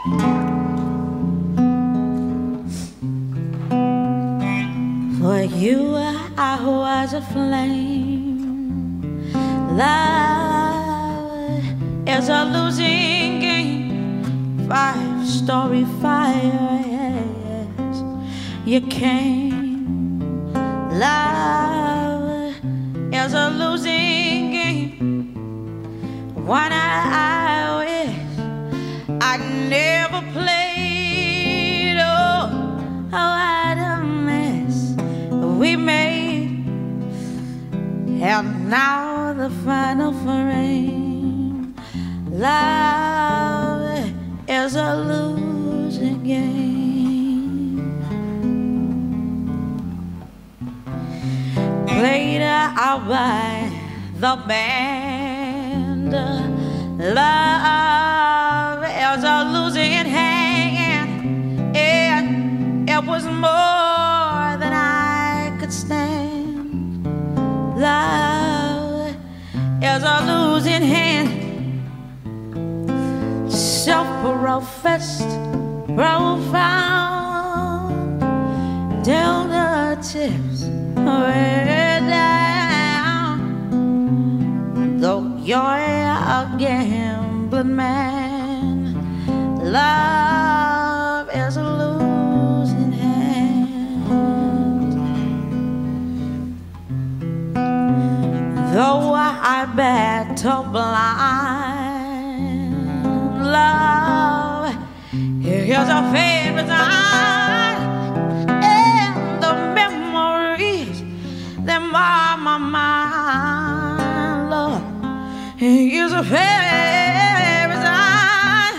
For you I was a flame. Love is a losing game. 5-story fire, yes, you came. Love is a losing game. One I wish I never played. Oh, what a mess we made. And now the final frame. Love is a losing game. Played out by the band. Love is a losing hand. It was more than I could stand. Love is a losing hand. Self-professed, profound, till the tips way down. Though you're a gambling man, love is a losing hand. Though I battle blind, love here's a favorite sign. And the memories that mar my mind, love, here's a favorite sign.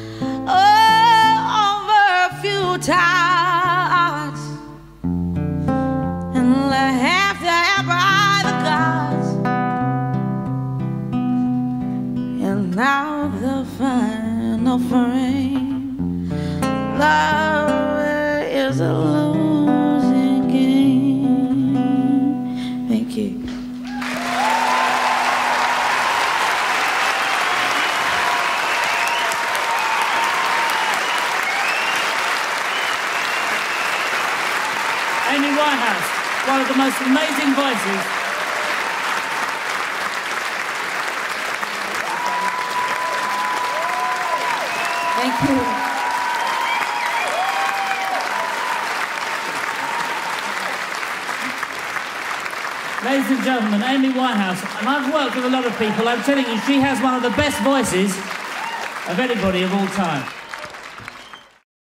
Oh, over a few times, and left there by the gods. And now the final frame. Love is a losing game. Thank you. Amy Winehouse, one of the most amazing voices. Thank you. Ladies and gentlemen, Amy Winehouse. And I've worked with a lot of people. I'm telling you, she has one of the best voices of anybody of all time.